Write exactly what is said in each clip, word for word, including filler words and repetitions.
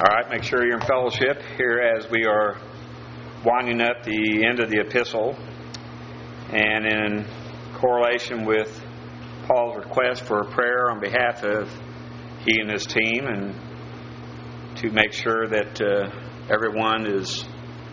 All right, make sure you're in fellowship here as we are winding up the end of the epistle, and in correlation with Paul's request for a prayer on behalf of he and his team, and to make sure that uh, everyone is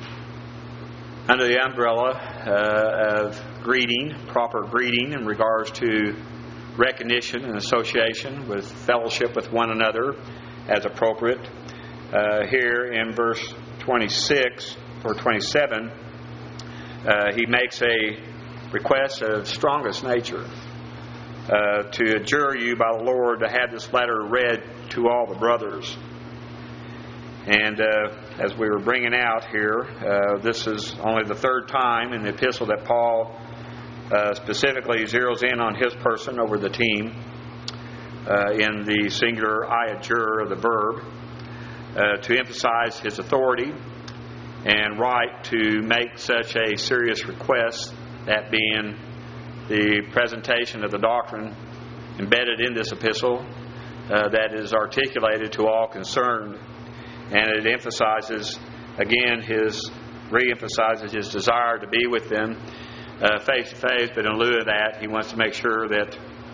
under the umbrella uh, of greeting, proper greeting in regards to recognition and association with fellowship with one another as appropriate. Uh, here in verse twenty-six or twenty-seven, uh, he makes a request of strongest nature uh, to adjure you by the Lord to have this letter read to all the brothers. And uh, as we were bringing out here, uh, this is only the third time in the epistle that Paul uh, specifically zeroes in on his person over the team uh, in the singular I adjure of the verb. Uh, to emphasize his authority and right to make such a serious request, that being the presentation of the doctrine embedded in this epistle uh, that is articulated to all concerned. And it emphasizes, again, his re-emphasizes his desire to be with them uh, face to face, but in lieu of that, he wants to make sure that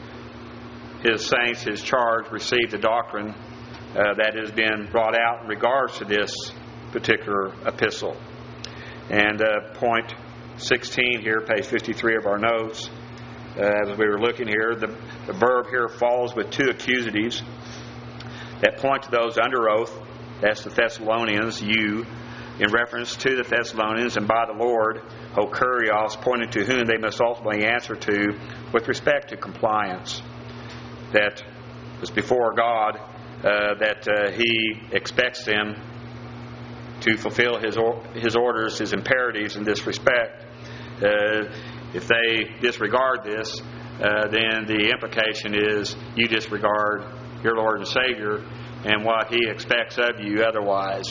his saints, his charge, receive the doctrine Uh, that has been brought out in regards to this particular epistle. And uh, point sixteen here, page fifty-three of our notes, uh, as we were looking here, the, the verb here falls with two accusatives that point to those under oath. That's the Thessalonians, you, in reference to the Thessalonians, and by the Lord, O Kurios, pointing to whom they must ultimately answer to with respect to compliance. That was before God. Uh, that uh, he expects them to fulfill his or, his orders, his imperatives in this respect. Uh, if they disregard this, uh, then the implication is you disregard your Lord and Savior and what he expects of you otherwise.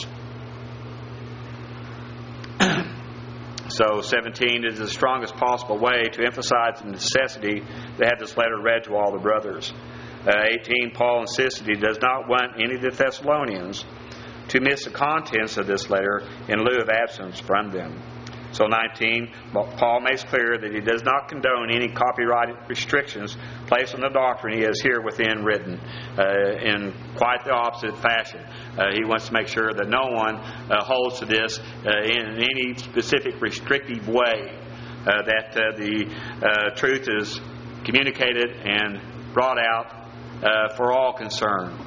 So seventeen is the strongest possible way to emphasize the necessity to have this letter read to all the brothers. Uh, eighteen, Paul insists that he does not want any of the Thessalonians to miss the contents of this letter in lieu of absence from them. So nineteen, Paul makes clear that he does not condone any copyright restrictions placed on the doctrine he has here within written uh, in quite the opposite fashion. Uh, he wants to make sure that no one uh, holds to this uh, in any specific restrictive way, uh, that uh, the uh, truth is communicated and brought out Uh, for all concerned.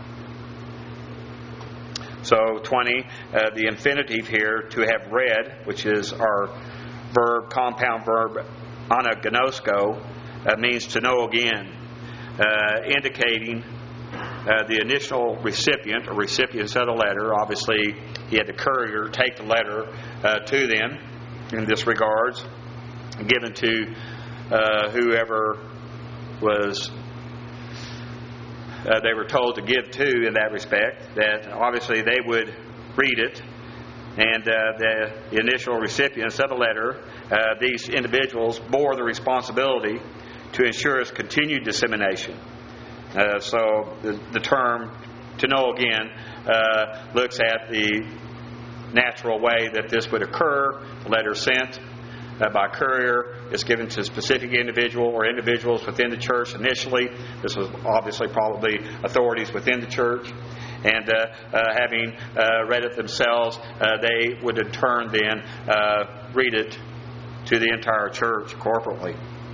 So twenty, uh, the infinitive here, to have read, which is our verb, compound verb, anagnosko, uh, means to know again, uh, indicating uh, the initial recipient or recipients of the letter. Obviously, he had the courier take the letter uh, to them in this regards, given to uh, whoever was Uh, they were told to give to in that respect, that obviously they would read it, and uh, the initial recipients of the letter, uh, these individuals bore the responsibility to ensure its continued dissemination. Uh, so the, the term to know again uh, looks at the natural way that this would occur. The letter sent Uh, by courier is given to a specific individual or individuals within the church initially. This was obviously probably authorities within the church. And uh, uh, having uh, read it themselves, uh, they would in turn then uh, read it to the entire church corporately.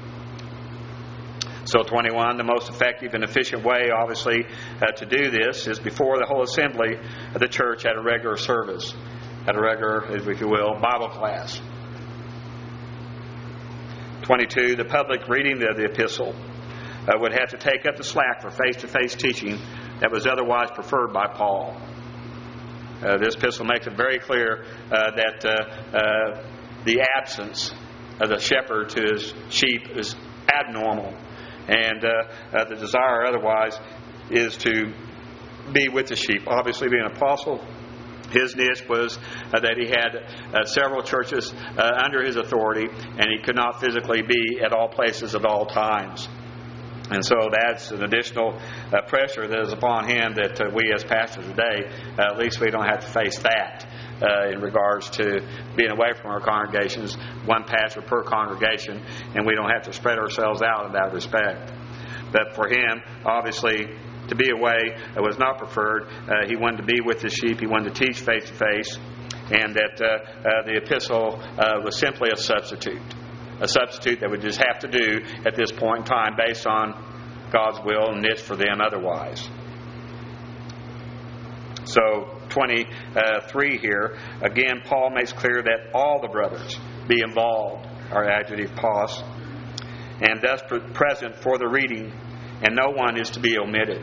So twenty-one, the most effective and efficient way, obviously, uh, to do this is before the whole assembly of the church at a regular service, at a regular, if you will, Bible class. twenty-two, the public reading of the epistle uh, would have to take up the slack for face-to-face teaching that was otherwise preferred by Paul. Uh, this epistle makes it very clear uh, that uh, uh, the absence of the shepherd to his sheep is abnormal, and uh, uh, the desire otherwise is to be with the sheep. Obviously, being an apostle, his niche was uh, that he had uh, several churches uh, under his authority, and he could not physically be at all places at all times. And so that's an additional uh, pressure that is upon him that uh, we as pastors today, uh, at least we don't have to face that uh, in regards to being away from our congregations, one pastor per congregation, and we don't have to spread ourselves out in that respect. But for him, obviously, to be away uh, was not preferred. Uh, he wanted to be with the sheep. He wanted to teach face to face, and that uh, uh, the epistle uh, was simply a substitute. A substitute that we just have to do at this point in time based on God's will and it's for them otherwise. So, twenty-three here, again, Paul makes clear that all the brothers be involved, our adjective pos, and thus present for the reading, and no one is to be omitted.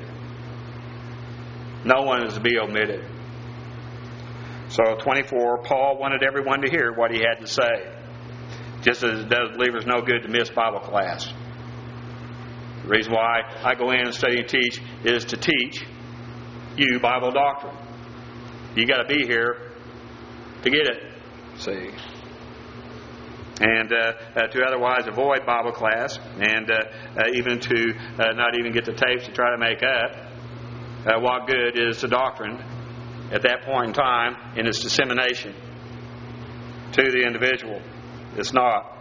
No one is to be omitted. So, twenty-four, Paul wanted everyone to hear what he had to say. Just as it does believers no good to miss Bible class. The reason why I go in and study and teach is to teach you Bible doctrine. You got to be here to get it. See? And uh, uh, to otherwise avoid Bible class, and uh, uh, even to uh, not even get the tapes to try to make up, uh, what good is the doctrine at that point in time in its dissemination to the individual? It's not.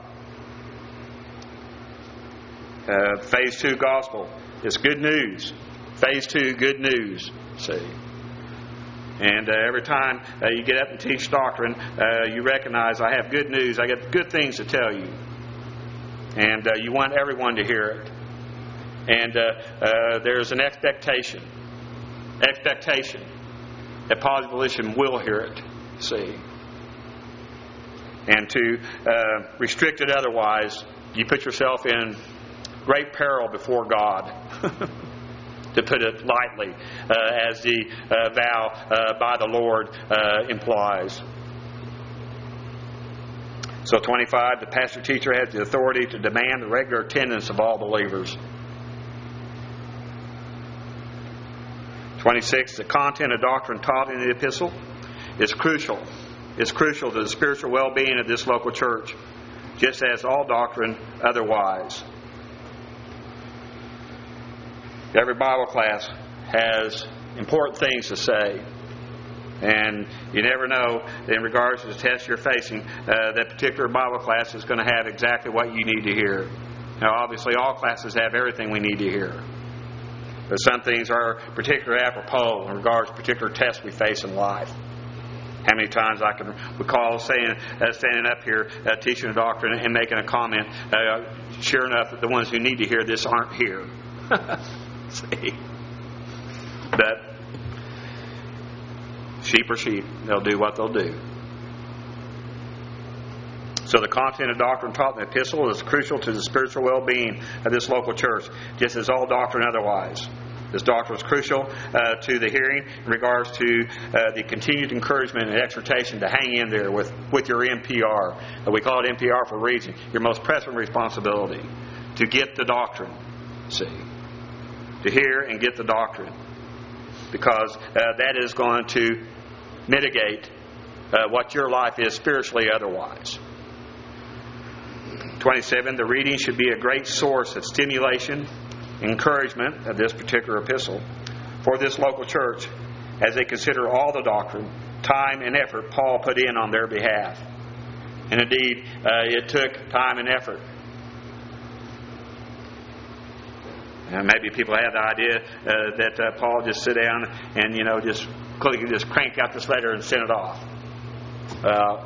Uh, phase two gospel. It's good news. Phase two, good news. See. And uh, every time uh, you get up and teach doctrine, uh, you recognize I have good news. I got good things to tell you. And uh, you want everyone to hear it. And uh, uh, there's an expectation. Expectation that Positive Volition will hear it. See. And to uh, restrict it otherwise, you put yourself in great peril before God, to put it lightly, uh, as the uh, vow uh, by the Lord uh, implies. So twenty-five, the pastor-teacher has the authority to demand the regular attendance of all believers. twenty-six, the content of doctrine taught in the epistle is crucial. It's crucial to the spiritual well-being of this local church, just as all doctrine otherwise. Every Bible class has important things to say. And you never know, in regards to the test you're facing, uh, that particular Bible class is going to have exactly what you need to hear. Now, obviously, all classes have everything we need to hear. But some things are particularly apropos in regards to particular tests we face in life. How many times I can recall saying, uh, standing up here, uh, teaching a doctrine and making a comment, uh, sure enough, that the ones who need to hear this aren't here. See? But sheep are sheep. They'll do what they'll do. So the content of doctrine taught in the epistle is crucial to the spiritual well-being of this local church, just as all doctrine otherwise. This doctrine is crucial uh, to the hearing in regards to uh, the continued encouragement and exhortation to hang in there with, with your M P R. Uh, we call it M P R for a reason. Your most pressing responsibility to get the doctrine. See? To hear and get the doctrine. Because uh, that is going to mitigate uh, what your life is spiritually otherwise. twenty-seven, the reading should be a great source of stimulation, encouragement of this particular epistle for this local church as they consider all the doctrine, time, and effort Paul put in on their behalf. And indeed, uh, it took time and effort. And maybe people have the idea uh, that uh, Paul just sit down and, you know, just quickly just crank out this letter and send it off. Uh,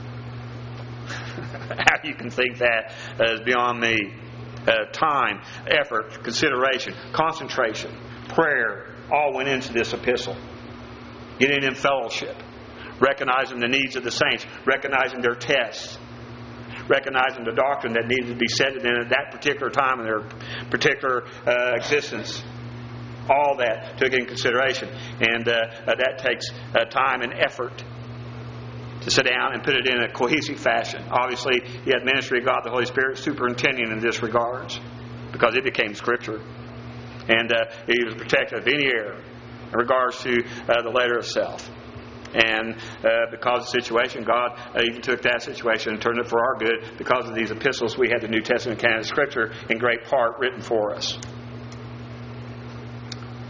how you can think that uh, is beyond me. Uh, time, effort, consideration, concentration, prayer, all went into this epistle. Getting in fellowship, recognizing the needs of the saints, recognizing their tests, recognizing the doctrine that needed to be set in at that particular time in their particular uh, existence. All that took in consideration. And uh, uh, that takes uh, time and effort to sit down and put it in a cohesive fashion. Obviously, you had ministry of God, the Holy Spirit, superintending in this regards, because it became Scripture. And uh, he was protected of any error in regards to uh, the letter itself. And uh, because of the situation, God uh, even took that situation and turned it for our good. Because of these epistles, we had the New Testament canon of Scripture in great part written for us.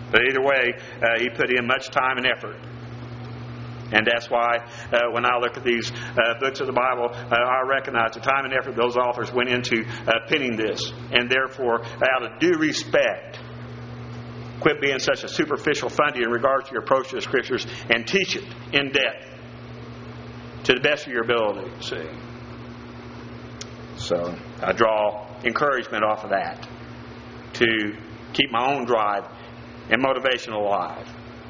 But either way, uh, he put in much time and effort. And that's why uh, when I look at these uh, books of the Bible, uh, I recognize the time and effort those authors went into uh, penning this. And therefore, out of due respect, quit being such a superficial fundy in regards to your approach to the Scriptures and teach it in depth to the best of your ability. See? So I draw encouragement off of that to keep my own drive and motivation alive.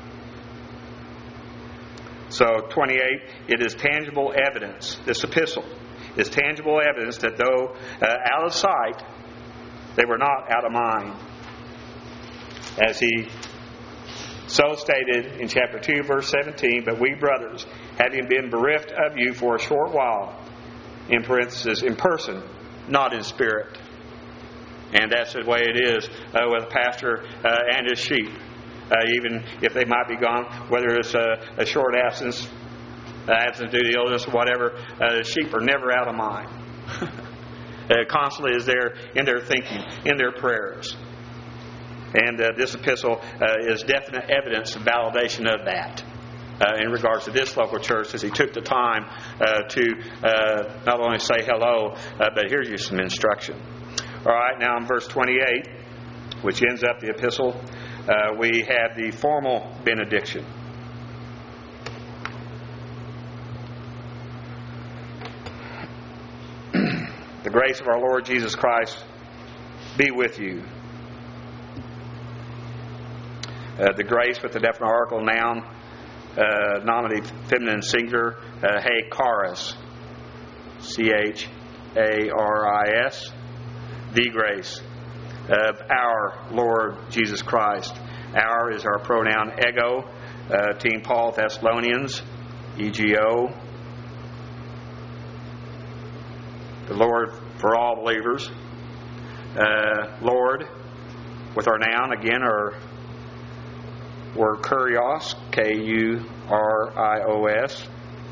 So twenty-eight, it is tangible evidence. This epistle is tangible evidence that though uh, out of sight, they were not out of mind. As he so stated in chapter two, verse seventeen, but we brothers, having been bereft of you for a short while, in parenthesis, in person, not in spirit. And that's the way it is uh, with a pastor uh, and his sheep. Uh, even if they might be gone, whether it's a, a short absence, uh, absence due to illness or whatever, uh, the sheep are never out of mind. uh, constantly is there in their thinking, in their prayers. And uh, this epistle uh, is definite evidence and validation of that uh, in regards to this local church, as he took the time uh, to uh, not only say hello, uh, but here's you some instruction. All right, now in verse twenty-eight, which ends up the epistle, uh, we have the formal benediction. The grace of our Lord Jesus Christ be with you. Uh, the grace with the definite article, noun, uh, nominative, feminine, singular, uh, hey, charis, C H A R I S, the grace of our Lord Jesus Christ. Our is our pronoun ego, uh, Team Paul Thessalonians, E G O. The Lord for all believers. Uh, Lord, with our noun, again, our word kurios, K U R I O S.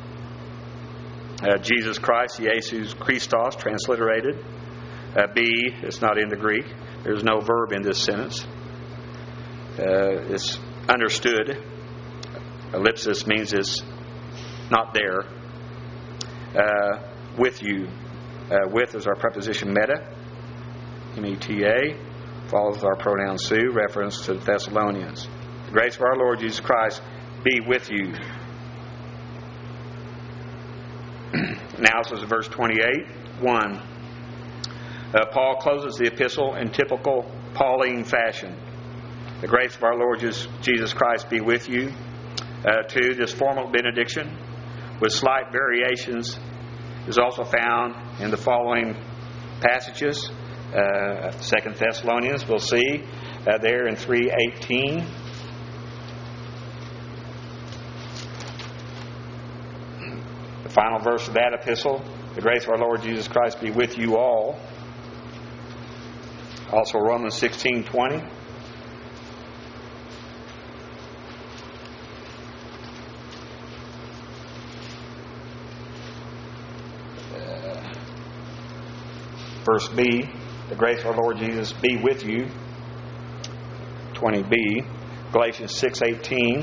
Uh, Jesus Christ, Jesus Christos, transliterated. Uh, be, it's not in the Greek. There's no verb in this sentence. Uh, it's understood. Ellipsis means it's not there. Uh, with you. Uh, with is our preposition meta, M E T A. Follows our pronoun su, reference to the Thessalonians. The grace of our Lord Jesus Christ be with you. Now this is verse twenty-eight, one. Uh, Paul closes the epistle in typical Pauline fashion. The grace of our Lord Jesus Christ be with you. Uh, two, this formal benediction with slight variations is also found in the following passages. Uh, Second Thessalonians, we'll see uh, there in three eighteen. The final verse of that epistle, the grace of our Lord Jesus Christ be with you all. Also Romans sixteen twenty. Uh, verse B, the grace of our Lord Jesus be with you. twenty B, Galatians six eighteen.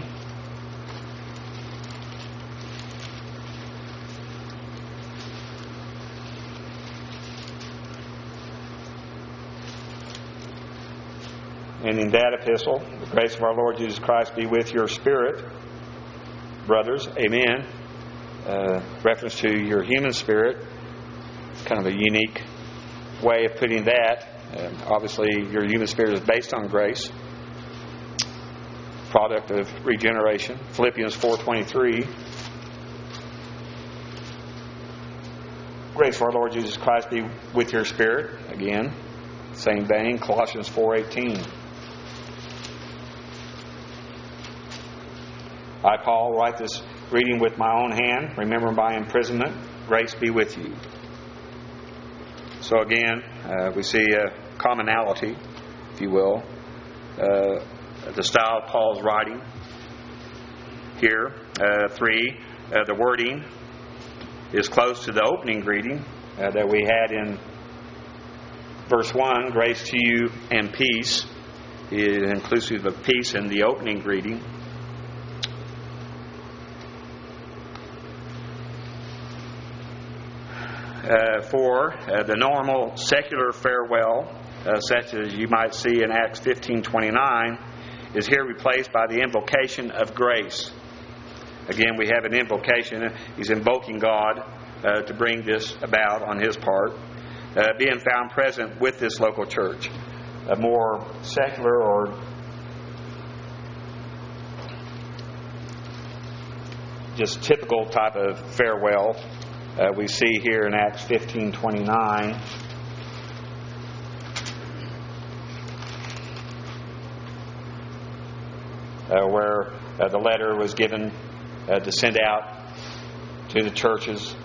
And in that epistle, the grace of our Lord Jesus Christ be with your spirit, brothers. Amen. Uh, reference to your human spirit. Kind of a unique way of putting that. Uh, obviously, your human spirit is based on grace. Product of regeneration. Philippians four twenty-three. Grace of our Lord Jesus Christ be with your spirit. Again, same vein. Colossians four eighteen. I, Paul, write this reading with my own hand. Remember my imprisonment. Grace be with you. So again, uh, we see a commonality, if you will. Uh, the style of Paul's writing here. Uh, three, uh, the wording is close to the opening greeting uh, that we had in verse one, grace to you and peace. He is inclusive of peace in the opening greeting. Uh, for uh, the normal secular farewell, uh, such as you might see in Acts fifteen twenty-nine, is here replaced by the invocation of grace. Again, we have an invocation. He's invoking God uh, to bring this about on his part, uh, being found present with this local church. A more secular or just typical type of farewell Uh, we see here in Acts fifteen twenty-nine. Uh, where uh, the letter was given uh, to send out to the churches,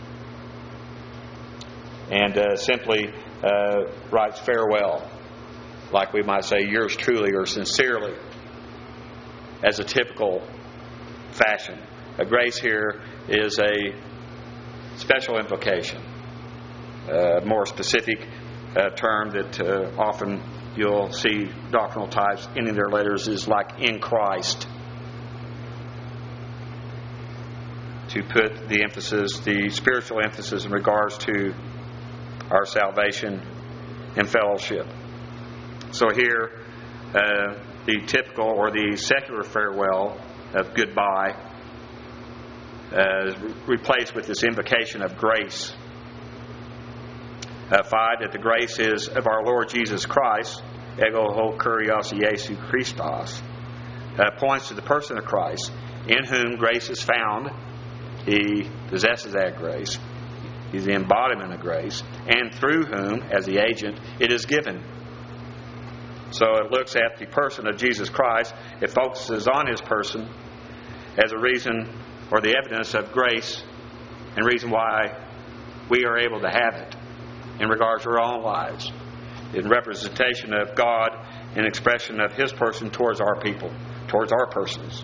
and uh, simply uh, writes farewell, like we might say yours truly or sincerely, as a typical fashion. A grace here is a special implication. A more specific uh, term that uh, often you'll see doctrinal types ending their letters is like in Christ. To put the emphasis, the spiritual emphasis in regards to our salvation and fellowship. So here, uh, the typical or the secular farewell of goodbye Uh, replaced with this invocation of grace. Uh, five, that the grace is of our Lord Jesus Christ, ego ho kurios Jesu Christos, uh, points to the person of Christ, in whom grace is found. He possesses that grace. He's the embodiment of grace, and through whom, as the agent, it is given. So it looks at the person of Jesus Christ. It focuses on his person as a reason or the evidence of grace and reason why we are able to have it in regards to our own lives, in representation of God, in expression of his person towards our people, towards our persons.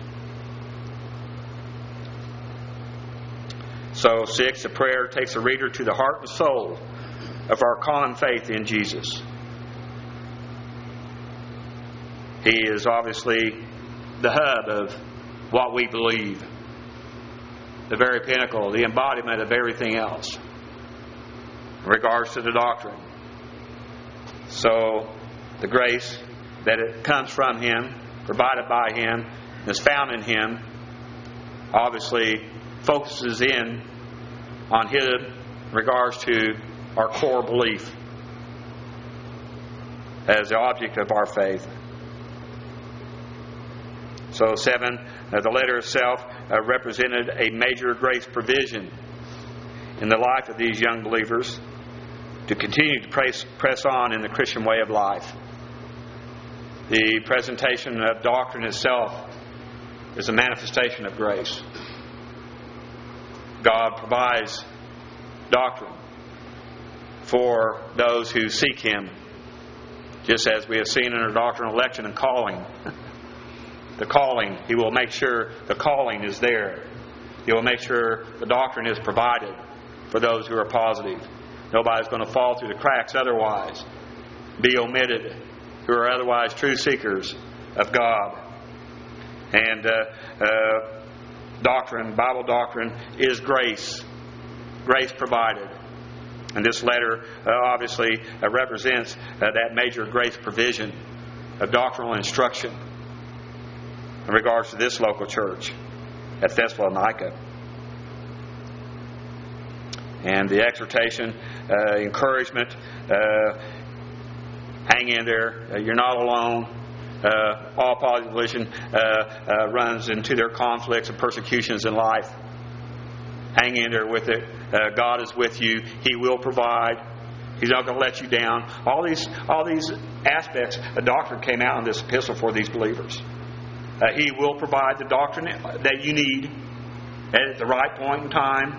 So six, the prayer takes the reader to the heart and soul of our common faith in Jesus. He is obviously the hub of what we believe, the very pinnacle, the embodiment of everything else in regards to the doctrine. So the grace that it comes from him, provided by him, is found in him, obviously focuses in on him in regards to our core belief as the object of our faith. So seven, uh, the letter itself uh, represented a major grace provision in the life of these young believers to continue to press, press on in the Christian way of life. The presentation of doctrine itself is a manifestation of grace. God provides doctrine for those who seek him, just as we have seen in our doctrinal election and calling. The calling, he will make sure the calling is there. He will make sure the doctrine is provided for those who are positive. Nobody's going to fall through the cracks otherwise, be omitted, who are otherwise true seekers of God. And uh, uh, doctrine, Bible doctrine, is grace. Grace provided. And this letter uh, obviously uh, represents uh, that major grace provision of doctrinal instruction in regards to this local church at Thessalonica. And the exhortation, uh, encouragement, uh, hang in there. Uh, you're not alone. Uh, all population uh, uh, runs into their conflicts and persecutions in life. Hang in there with it. Uh, God is with you. He will provide. He's not going to let you down. All these, all these aspects of doctrine came out in this epistle for these believers. Uh, he will provide the doctrine that you need at the right point in time.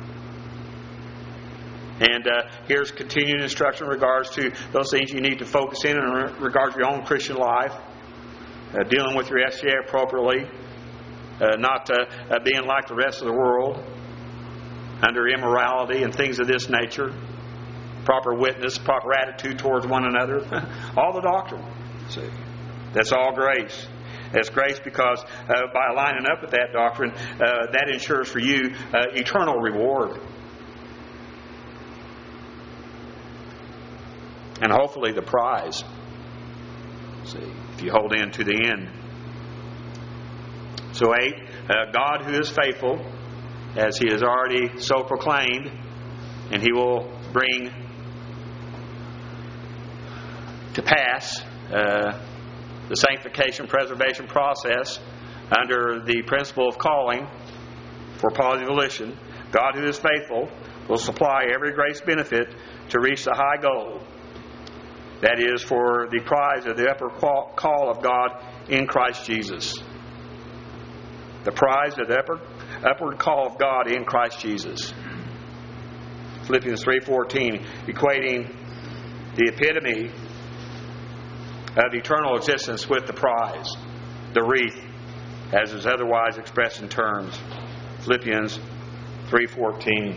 And uh, here's continued instruction in regards to those things you need to focus in in regards to your own Christian life. Uh, dealing with your S G A appropriately. Uh, not uh, uh, being like the rest of the world. Under immorality and things of this nature. Proper witness, proper attitude towards one another. All the doctrine. See. That's all grace. That's grace because uh, by lining up with that doctrine, uh, that ensures for you uh, eternal reward. And hopefully the prize. See, if you hold in to the end. So eight, uh, God who is faithful, as He has already so proclaimed, and He will bring to pass uh, the sanctification preservation process under the principle of calling for positive volition. God who is faithful will supply every grace benefit to reach the high goal. That is, for the prize of the upward call of God in Christ Jesus. The prize of the upward, upward call of God in Christ Jesus. Philippians three fourteen, equating the epitome of eternal existence with the prize, the wreath, as is otherwise expressed in terms. Philippians three fourteen.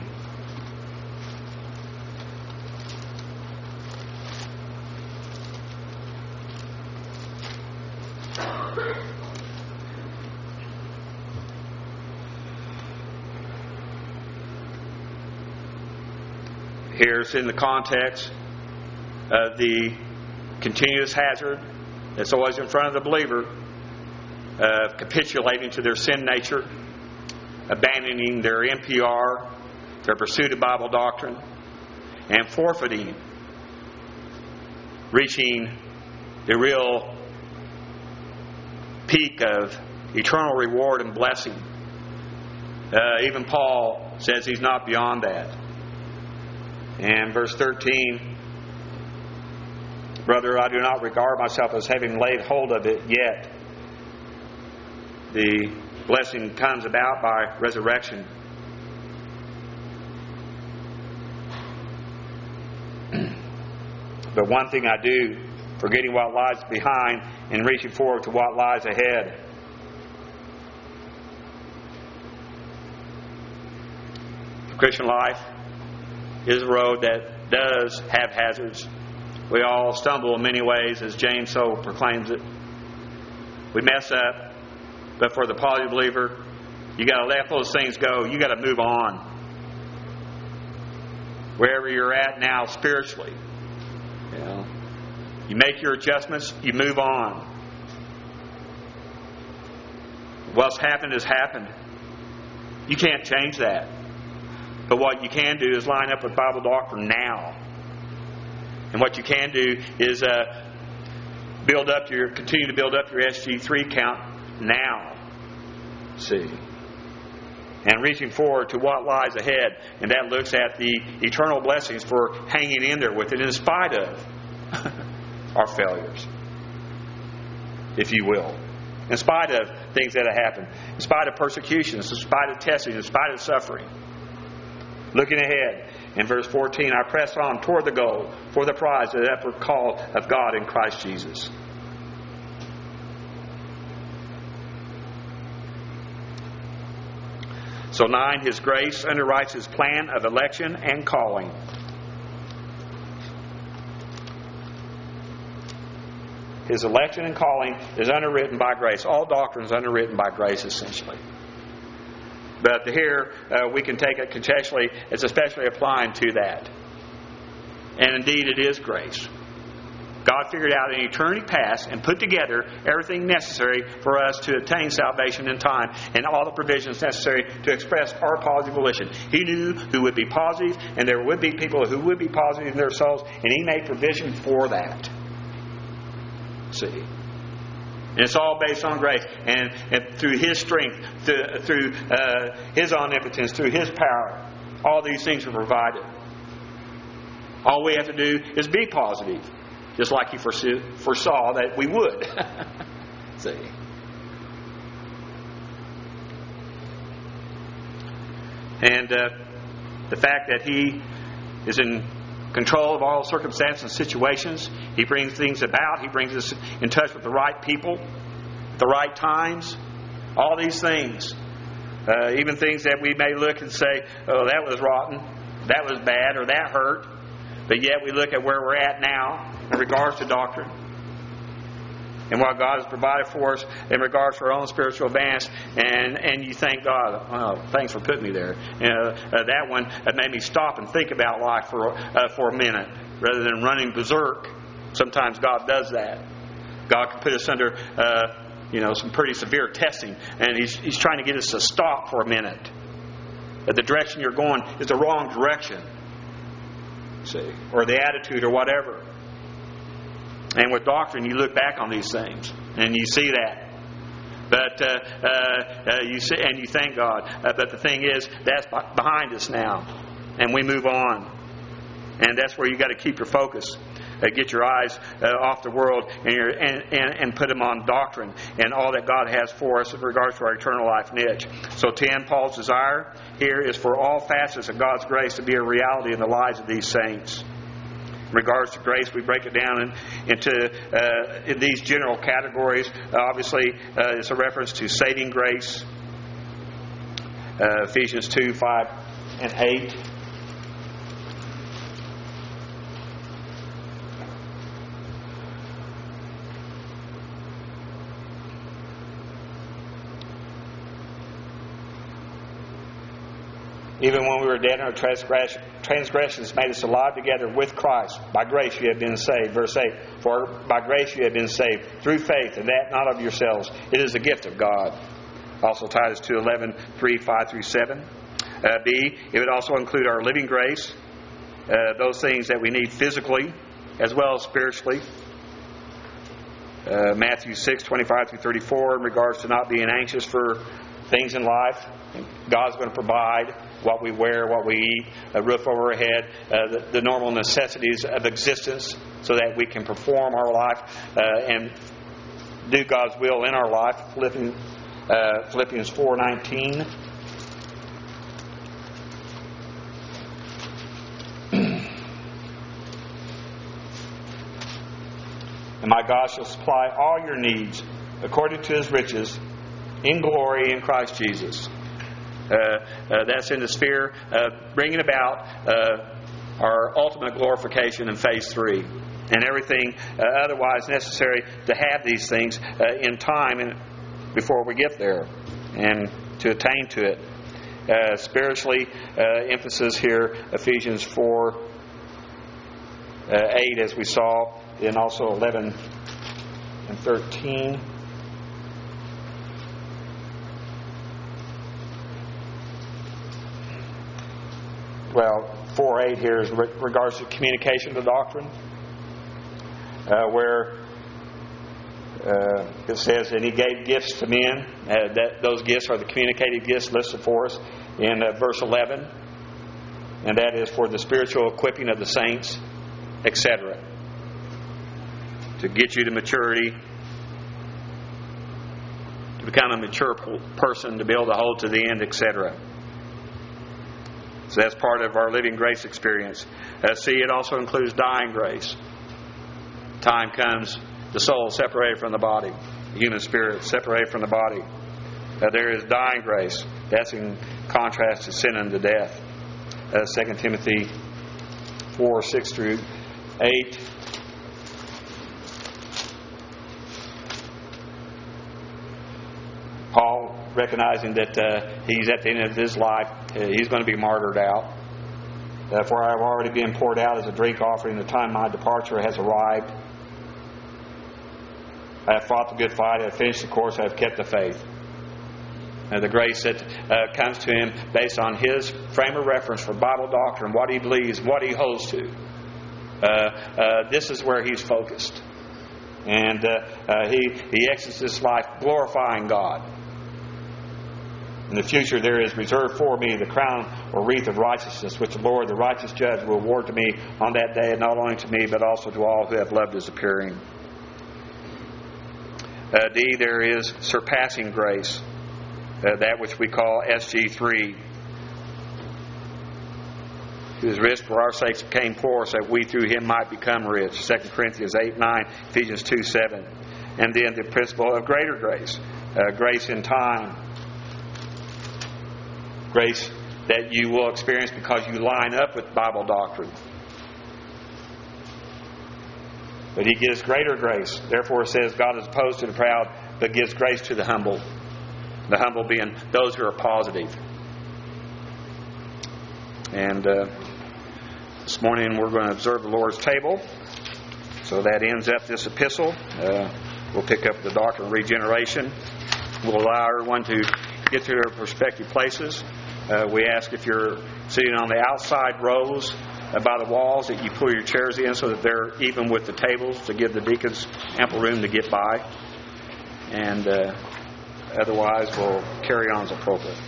Here's in the context of the continuous hazard that's always in front of the believer of capitulating to their sin nature, abandoning their N P R, their pursuit of Bible doctrine, and forfeiting, reaching the real peak of eternal reward and blessing. Uh, even Paul says he's not beyond that. And verse thirteen, brother, I do not regard myself as having laid hold of it yet. The blessing comes about by resurrection. But one thing I do, forgetting what lies behind and reaching forward to what lies ahead. The Christian life is a road that does have hazards. We all stumble in many ways, as James so proclaims it. We mess up, but for the positive believer, you got to let those things go. You got to move on. Wherever you're at now spiritually, you know, you make your adjustments. You move on. What's happened has happened. You can't change that. But what you can do is line up with Bible doctrine now. And what you can do is uh, build up your, continue to build up your S G three count now. See. And reaching forward to what lies ahead. And that looks at the eternal blessings for hanging in there with it in spite of our failures. If you will. In spite of things that have happened. In spite of persecutions. In spite of testing. In spite of suffering. Looking ahead, in verse fourteen, I press on toward the goal for the prize of the upward call of God in Christ Jesus. So nine, His grace underwrites His plan of election and calling. His election and calling is underwritten by grace. All doctrine is underwritten by grace, essentially. But here, uh, we can take it contextually. It's especially applying to that. And indeed, it is grace. God figured out in eternity past and put together everything necessary for us to attain salvation in time and all the provisions necessary to express our positive volition. He knew who would be positive, and there would be people who would be positive in their souls, and He made provision for that. See? And it's all based on grace. And, and through His strength, through, through uh, His omnipotence, through His power, all these things are provided. All we have to do is be positive. Just like He foresaw that we would. See? And uh, the fact that He is in control of all circumstances and situations. He brings things about. He brings us in touch with the right people, the right times. All these things. Uh, even things that we may look and say, oh, that was rotten, that was bad, or that hurt. But yet we look at where we're at now in regards to doctrine. and what God has provided for us in regards to our own spiritual advance, and, and you thank God, oh, thanks for putting me there. You know, uh, that one uh, made me stop and think about life for uh, for a minute rather than running berserk. Sometimes God does that. God can put us under uh, you know some pretty severe testing, and He's He's trying to get us to stop for a minute. That the direction you're going is the wrong direction, see, or the attitude or whatever. And with doctrine, you look back on these things and you see that. But uh, uh, uh, you see, and you thank God. Uh, but the thing is, that's behind us now, and we move on. And that's where you got to keep your focus. Uh, get your eyes uh, off the world and, your, and, and, and put them on doctrine and all that God has for us in regards to our eternal life niche. So ten, Paul's desire here is for all facets of God's grace to be a reality in the lives of these saints. In regards to grace, we break it down in, into uh, in these general categories. Uh, obviously, uh, it's a reference to saving grace. Uh, Ephesians two, five, and eight. Even when we were dead in our transgressions, made us alive together with Christ. By grace you have been saved. Verse eight. For by grace you have been saved through faith, and that not of yourselves. It is a gift of God. Also Titus two eleven, three, five through seven. Uh, B. It would also include our living grace. Uh, those things that we need physically as well as spiritually. Uh, Matthew six, twenty-five through thirty-four in regards to not being anxious for things in life. God's going to provide what we wear, what we eat, a roof over our head, uh, the, the normal necessities of existence so that we can perform our life uh, and do God's will in our life. Philippians, uh, Philippians four nineteen. And my God shall supply all your needs according to His riches in glory in Christ Jesus. Uh, uh, that's in the sphere of bringing about uh, our ultimate glorification in phase three, and everything uh, otherwise necessary to have these things uh, in time and before we get there and to attain to it. Uh, spiritually, uh, emphasis here, Ephesians four, uh, eight, as we saw, and also eleven and thirteen. Well, four eight here is with regards to communication to doctrine, uh, where uh, it says, and He gave gifts to men. Uh, that those gifts are the communicated gifts listed for us in uh, verse eleven, and that is for the spiritual equipping of the saints, et cetera, to get you to maturity, to become a mature person, to be able to hold to the end, et cetera. So that's part of our living grace experience. Uh, see, it also includes dying grace. Time comes, the soul separated from the body, the human spirit separated from the body. Uh, there is dying grace. That's in contrast to sin unto death. Uh, Second Timothy four, six through eight. Paul, recognizing that uh, he's at the end of his life, uh, he's going to be martyred out. Uh, for I have already been poured out as a drink offering. The time of my departure has arrived. I have fought the good fight. I have finished the course. I have kept the faith. And the grace that uh, comes to him based on his frame of reference for Bible doctrine, what he believes, what he holds to. Uh, uh, this is where he's focused. And uh, uh, he, he exits this life glorifying God. In the future there is reserved for me the crown or wreath of righteousness, which the Lord, the righteous judge, will award to me on that day, and not only to me, but also to all who have loved His appearing. Uh, D, there is surpassing grace, uh, that which we call S G three, whose risk for our sakes became poor, so that we through Him might become rich. Second Corinthians eight, nine, Ephesians two, seven. And then the principle of greater grace, uh, grace in time. Grace that you will experience because you line up with Bible doctrine. but He gives greater grace. Therefore it says, God is opposed to the proud, but gives grace to the humble. The humble being those who are positive. And uh, this morning we're going to observe the Lord's table. So that ends up this epistle. Uh, we'll pick up the doctrine of regeneration. We'll allow everyone to get to their respective places. Uh, we ask if you're sitting on the outside rows uh, by the walls that you pull your chairs in so that they're even with the tables to give the deacons ample room to get by. And uh, otherwise we'll carry on as appropriate.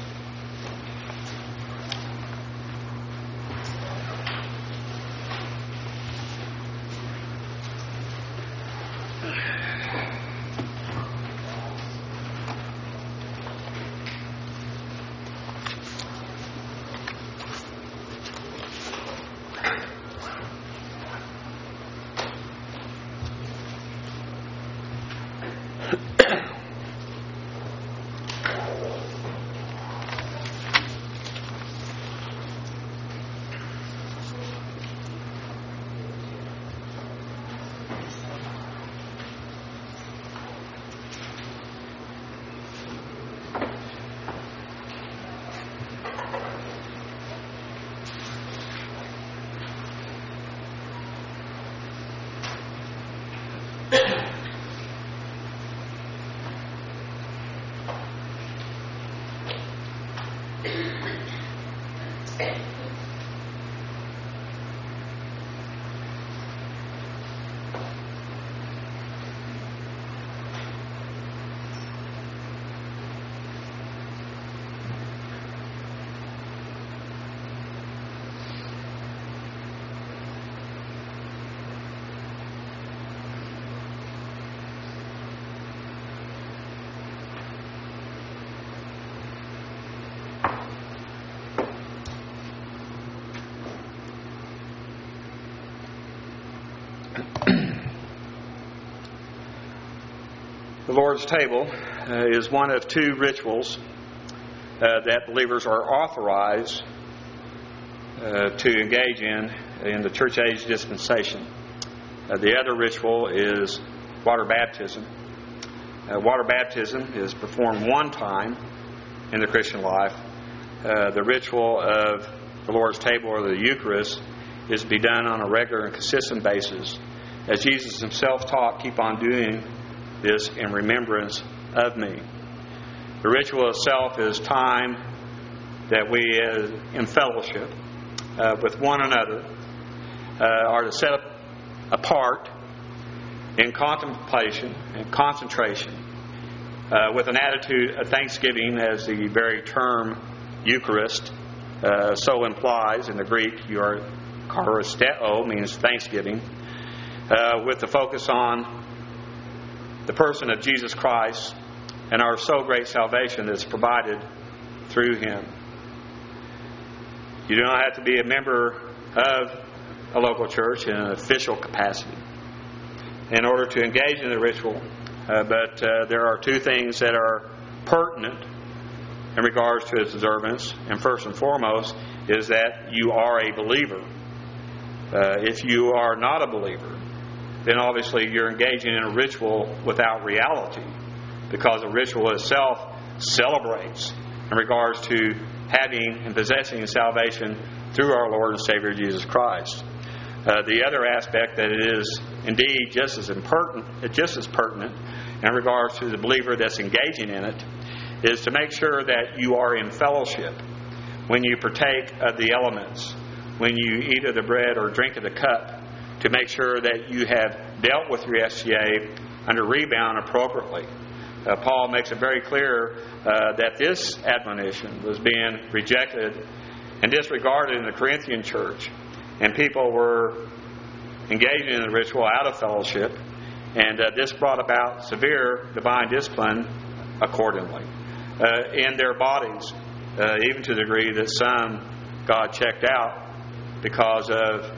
The Lord's table uh, is one of two rituals uh, that believers are authorized uh, to engage in in the church age dispensation. Uh, the other ritual is water baptism. Uh, water baptism is performed one time in the Christian life. Uh, the ritual of the Lord's table or the Eucharist is to be done on a regular and consistent basis. As Jesus Himself taught, keep on doing this in remembrance of me. The ritual itself is time that we, uh, in fellowship uh, with one another, uh, are to set apart in contemplation and concentration uh, with an attitude of thanksgiving, as the very term Eucharist uh, so implies. In the Greek, Eucharisteo means thanksgiving, uh, with the focus on the person of Jesus Christ and our so great salvation that's provided through Him. You do not have to be a member of a local church in an official capacity in order to engage in the ritual, uh, but uh, there are two things that are pertinent in regards to its observance, and first and foremost is that you are a believer. Uh, if you are not a believer, then obviously you're engaging in a ritual without reality, because the ritual itself celebrates in regards to having and possessing salvation through our Lord and Savior Jesus Christ. Uh, the other aspect that it is indeed just as important, just as pertinent in regards to the believer that's engaging in it, is to make sure that you are in fellowship when you partake of the elements, when you eat of the bread or drink of the cup, to make sure that you have dealt with your S T A under rebound appropriately. Uh, Paul makes it very clear uh, that this admonition was being rejected and disregarded in the Corinthian church, and people were engaging in the ritual out of fellowship, and uh, this brought about severe divine discipline accordingly uh, in their bodies, uh, even to the degree that some God checked out because of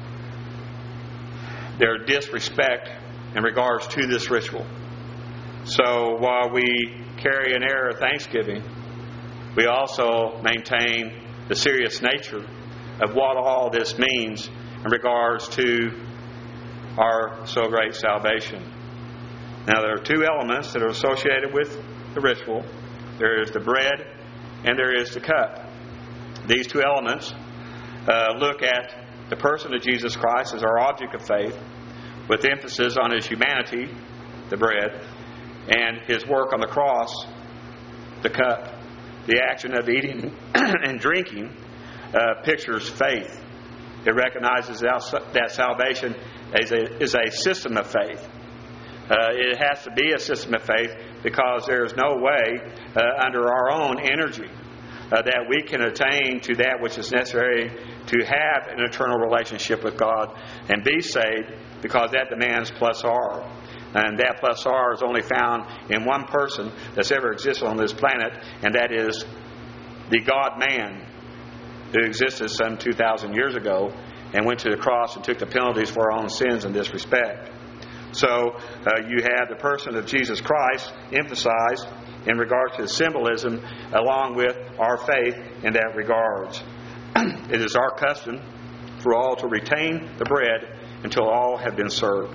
their disrespect in regards to this ritual. So while we carry an air of thanksgiving, we also maintain the serious nature of what all this means in regards to our so great salvation. Now, there are two elements that are associated with the ritual. There is the bread and there is the cup. These two elements uh, look at the person of Jesus Christ as our object of faith, with emphasis on His humanity, the bread, and His work on the cross, the cup. The action of eating and drinking uh, pictures faith. It recognizes that salvation is a, is a system of faith. Uh, it has to be a system of faith because there is no way uh, under our own energy uh, that we can attain to that which is necessary to have an eternal relationship with God and be saved, because that demands plus R. And that plus R is only found in one person that's ever existed on this planet, and that is the God-man who existed some two thousand years ago and went to the cross and took the penalties for our own sins in this respect. So uh, you have the person of Jesus Christ emphasized in regard to the symbolism along with our faith in that regards. It is our custom for all to retain the bread until all have been served.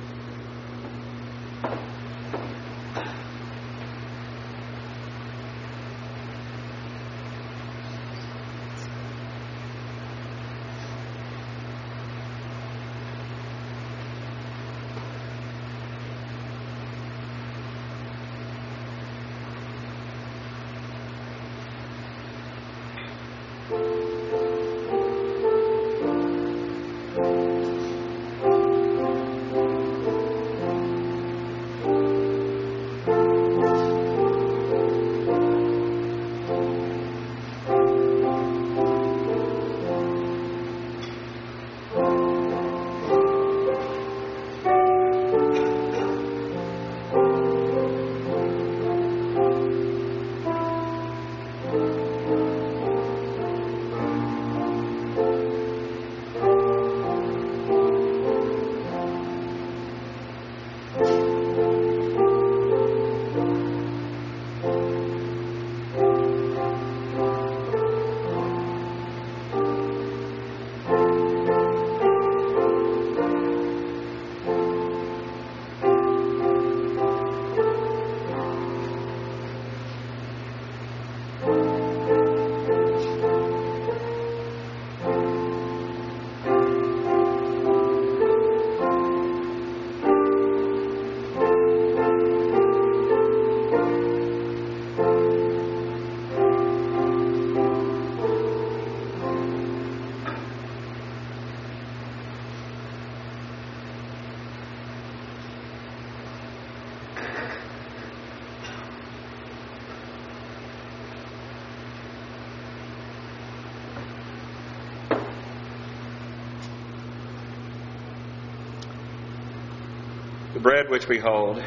The bread which we hold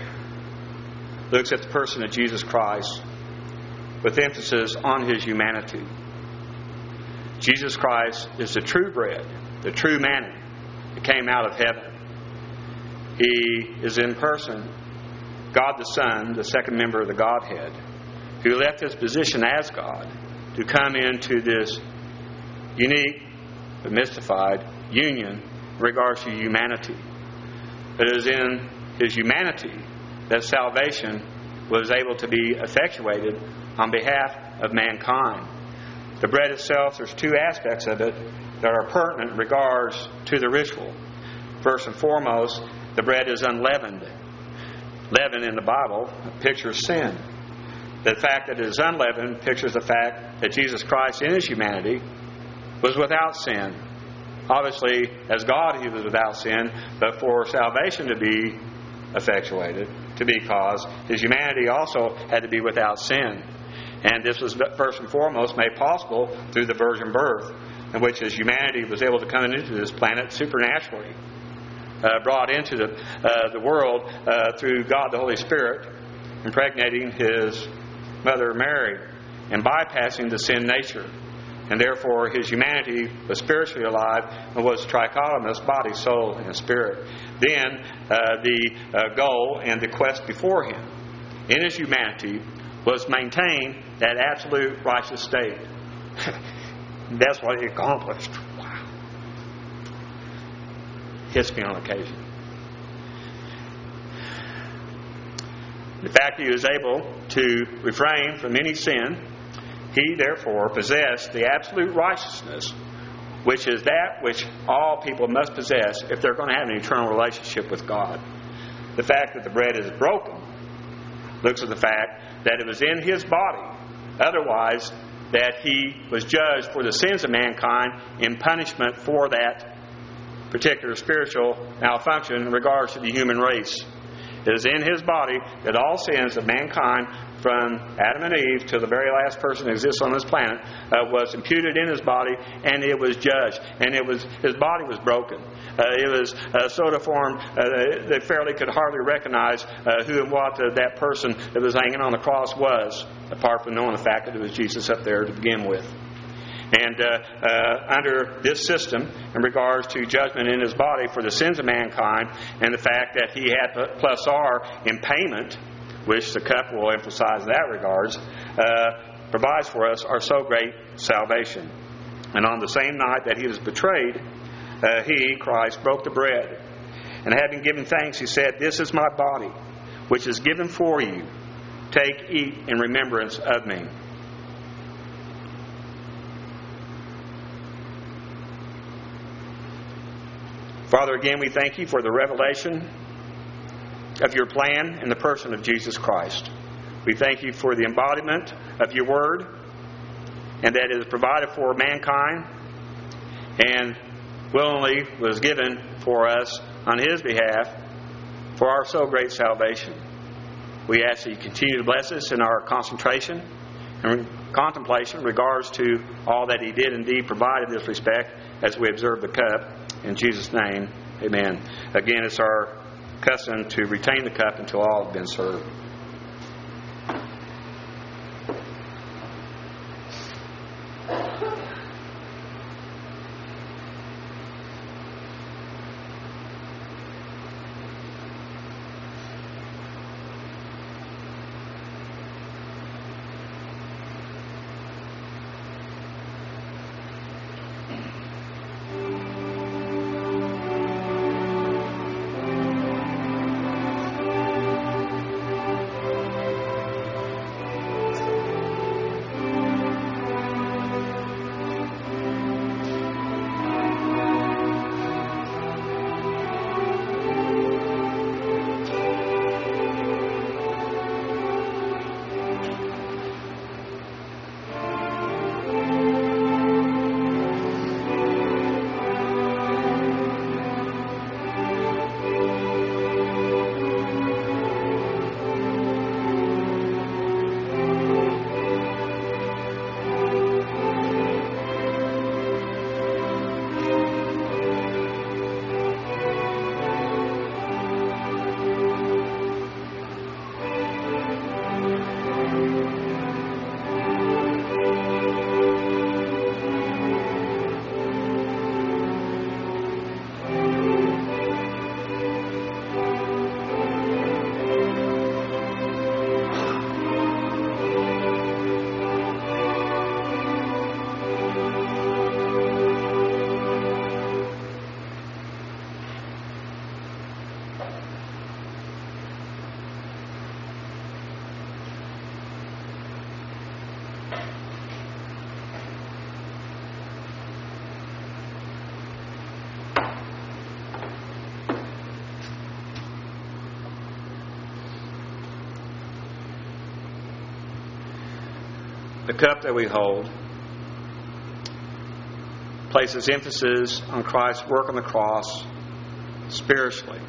looks at the person of Jesus Christ with emphasis on His humanity. Jesus Christ is the true bread, the true manna that came out of heaven. He is in person, God the Son, the second member of the Godhead, who left His position as God to come into this unique but mystified union in regards to humanity. It is in His humanity that salvation was able to be effectuated on behalf of mankind. The bread itself, there's two aspects of it that are pertinent in regards to the ritual. First and foremost, the bread is unleavened. Leaven in the Bible pictures sin. The fact that it is unleavened pictures the fact that Jesus Christ in His humanity was without sin. Obviously, as God, He was without sin, but for salvation to be effectuated, to be caused, His humanity also had to be without sin. And this was first and foremost made possible through the virgin birth, in which His humanity was able to come into this planet supernaturally, uh, brought into the, uh, the world uh, through God the Holy Spirit, impregnating His mother Mary and bypassing the sin nature. And therefore His humanity was spiritually alive and was trichotomous, body, soul, and spirit. Then uh, the uh, goal and the quest before Him in His humanity was maintain that absolute righteous state. That's what He accomplished. Wow. Hits me on occasion. The fact that he was able to refrain from any sin, he therefore possessed the absolute righteousness, which is that which all people must possess if they're going to have an eternal relationship with God. The fact that the bread is broken looks at the fact that it was in his body. Otherwise, that he was judged for the sins of mankind in punishment for that particular spiritual malfunction in regards to the human race. It is in his body that all sins of mankind, from Adam and Eve to the very last person who exists on this planet, uh, was imputed in his body, and it was judged. And it was his body was broken. Uh, it was uh, so deformed uh, they fairly could hardly recognize uh, who and what uh, that person that was hanging on the cross was, apart from knowing the fact that it was Jesus up there to begin with. And uh, uh, under this system, in regards to judgment in his body for the sins of mankind, and the fact that he had plus R in payment, which the cup will emphasize in that regards, uh, provides for us our so great salvation. And on the same night that he was betrayed, uh, he, Christ, broke the bread. And having given thanks, he said, "This is my body, which is given for you. Take, eat in remembrance of me." Father, again, we thank you for the revelation of your plan in the person of Jesus Christ. We thank you for the embodiment of your word, and that it is provided for mankind and willingly was given for us on his behalf for our so great salvation. We ask that you continue to bless us in our concentration and contemplation in regards to all that he did indeed provide in this respect as we observe the cup. In Jesus' name, amen. Again, it's our custom to retain the cup until all have been served. The cup that we hold places emphasis on Christ's work on the cross spiritually.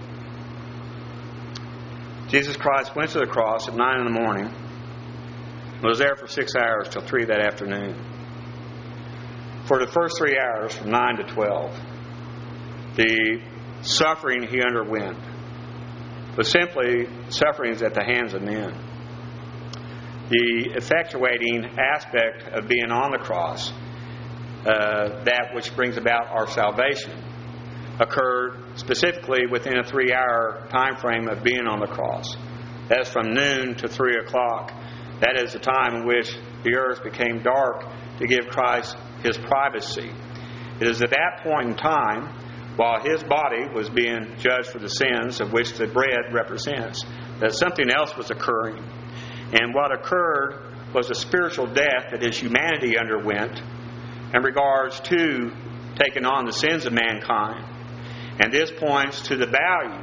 Jesus Christ went to the cross at nine in the morning and was there for six hours till three that afternoon. For the first three hours, from nine to twelve, the suffering he underwent was simply sufferings at the hands of men. The effectuating aspect of being on the cross, uh, that which brings about our salvation, occurred specifically within a three-hour time frame of being on the cross. That's from noon to three o'clock. That is the time in which the earth became dark to give Christ his privacy. It is at that point in time while his body was being judged for the sins of which the bread represents, that something else was occurring. And what occurred was a spiritual death that his humanity underwent in regards to taking on the sins of mankind. And this points to the value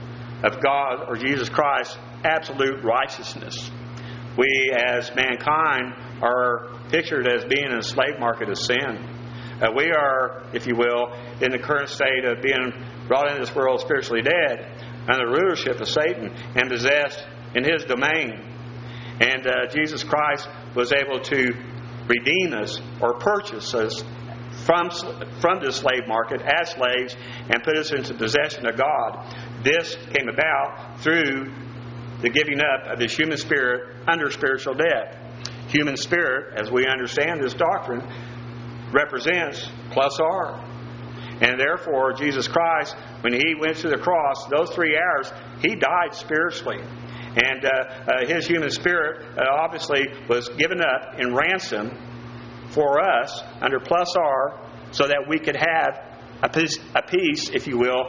of God or Jesus Christ's absolute righteousness. We as mankind are pictured as being in a slave market of sin. Uh, we are, if you will, in the current state of being brought into this world spiritually dead under the rulership of Satan and possessed in his domain. And uh, Jesus Christ was able to redeem us or purchase us from, from this slave market as slaves and put us into possession of God. This came about through the giving up of his human spirit under spiritual death. Human spirit, as we understand this doctrine, represents plus R. And therefore, Jesus Christ, when he went to the cross, those three hours, he died spiritually. And uh, uh, his human spirit uh, obviously was given up in ransom for us under plus R so that we could have a piece, a piece, if you will,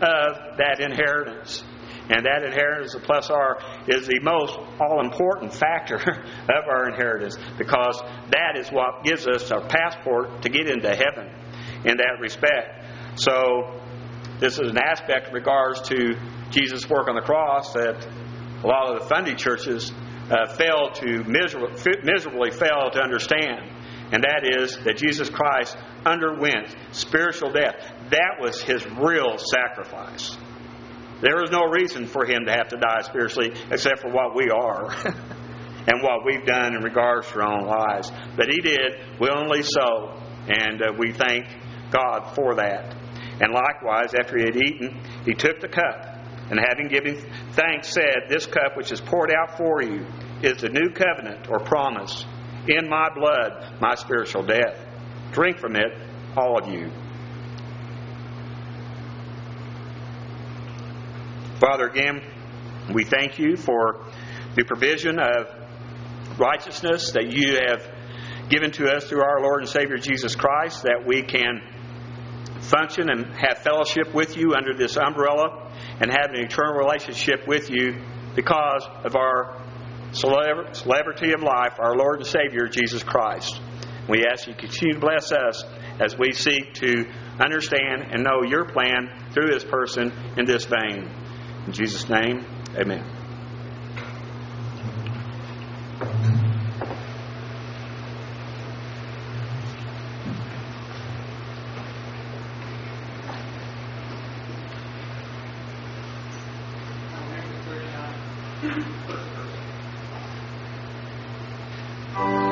of that inheritance. And that inheritance of plus R is the most all-important factor of our inheritance, because that is what gives us our passport to get into heaven in that respect. So this is an aspect in regards to Jesus' work on the cross that a lot of the Fundy churches uh, fail to miserably, miserably fail to understand. And that is that Jesus Christ underwent spiritual death. That was his real sacrifice. There is no reason for him to have to die spiritually except for what we are and what we've done in regards to our own lives. But he did willingly so, and uh, we thank God for that. And likewise, after he had eaten, he took the cup, and having given thanks said, "This cup which is poured out for you is the new covenant or promise in my blood, my spiritual death. Drink from it, all of you." Father, again, we thank you for the provision of righteousness that you have given to us through our Lord and Savior Jesus Christ, that we can function and have fellowship with you under this umbrella and have an eternal relationship with you because of our celebrity of life, our Lord and Savior Jesus Christ. We ask you to continue to bless us as we seek to understand and know your plan through this person in this vein. In Jesus' name, amen. Thank you.